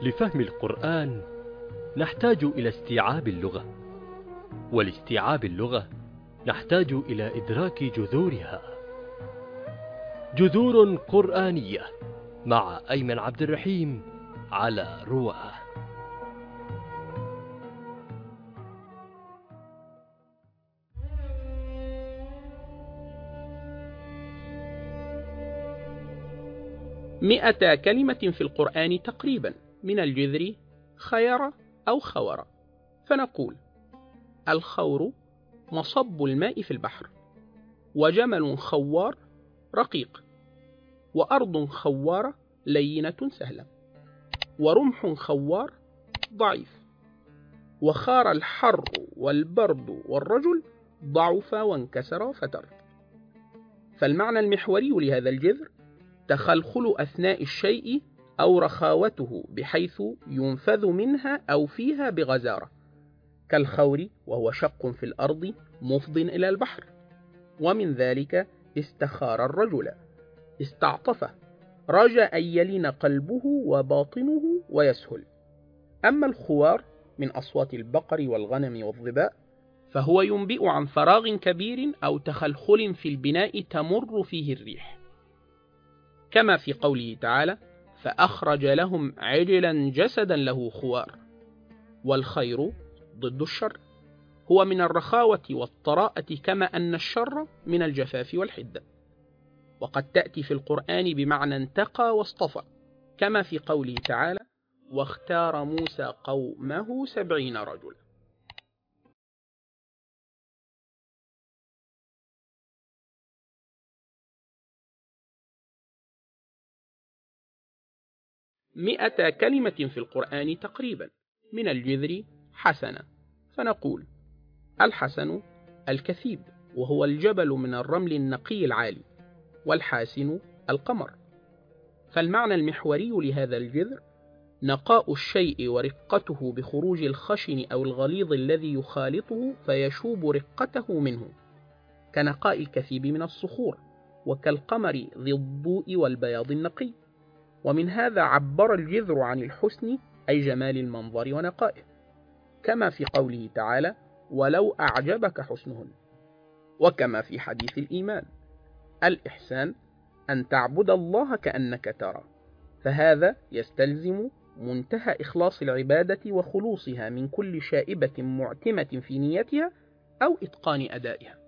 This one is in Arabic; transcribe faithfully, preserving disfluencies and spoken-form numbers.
لفهم القرآن نحتاج إلى استيعاب اللغة، ولاستيعاب اللغة نحتاج إلى إدراك جذورها. جذور قرآنية مع أيمن عبد الرحيم على رواه. مئة كلمة في القرآن تقريبا، من الجذر خير أو خور. فنقول: الخور مصب الماء في البحر، وجمل خوار رقيق، وأرض خوارة لينة سهلة، ورمح خوار ضعيف، وخار الحر والبرد والرجل ضعف وانكسر فتر. فالمعنى المحوري لهذا الجذر تخلخل أثناء الشيء أو رخاوته بحيث ينفذ منها أو فيها بغزارة، كالخور وهو شق في الأرض مفض إلى البحر. ومن ذلك استخار الرجل، استعطفه، رجا أن يلين قلبه وباطنه ويسهل. أما الخوار من أصوات البقر والغنم والظباء فهو ينبئ عن فراغ كبير أو تخلخل في البناء تمر فيه الريح، كما في قوله تعالى: فأخرج لهم عجلا جسدا له خوار. والخير ضد الشر، هو من الرخاوة والطراءة، كما أن الشر من الجفاف والحدة. وقد تأتي في القرآن بمعنى انتقى واصطفى، كما في قوله تعالى: واختار موسى قومه سبعين رجلا. مئة كلمة في القرآن تقريبا، من الجذر حسنة. فنقول: الحسن الكثيب، وهو الجبل من الرمل النقي العالي، والحاسن القمر. فالمعنى المحوري لهذا الجذر نقاء الشيء ورقته بخروج الخشن أو الغليظ الذي يخالطه فيشوب رقته منه، كنقاء الكثيب من الصخور، وكالقمر ذي الضوء والبياض النقي. ومن هذا عبر الجذر عن الحسن، أي جمال المنظر ونقائه، كما في قوله تعالى: ولو أعجبك حسنهن. وكما في حديث الإيمان: الإحسان أن تعبد الله كأنك ترى. فهذا يستلزم منتهى إخلاص العبادة وخلوصها من كل شائبة معتمة في نيتها أو إتقان أدائها.